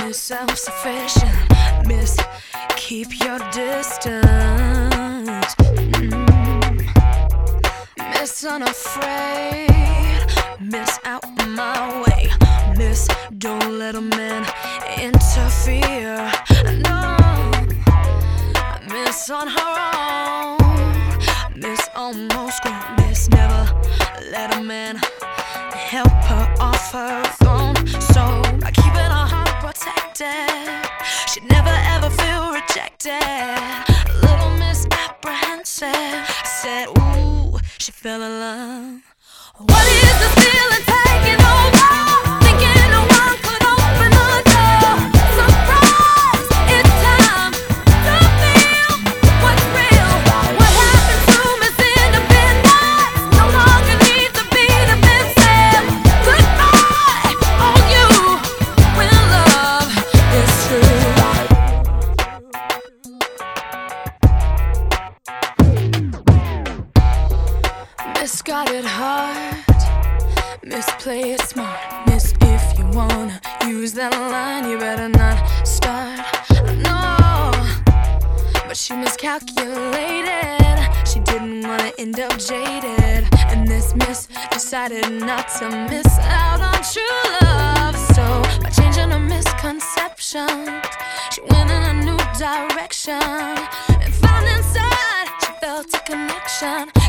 Miss self-sufficient, Miss keep your distance, Miss unafraid, Miss out my way, Miss don't let a man interfere. No, Miss on her own, Miss almost grown, Miss never let a man help her off her throne. So by keeping her heart protected, she'd never ever feel rejected. A little Miss apprehensive, I said, ooh, she fell in love. What is this feeling taking over? Thinking no one could open the door. Surprise, it's time to feel what's real. What happened to Miss Independence? No longer need to be defensive. Goodbye, on you, when love is true. Miss got it hard, Miss play it smart, Miss if you wanna use that line, you better not start. No, but she miscalculated, she didn't wanna end up jaded, and this Miss decided not to miss out on true love. So by changing her misconceptions, she went in a new direction and found inside she felt a connection.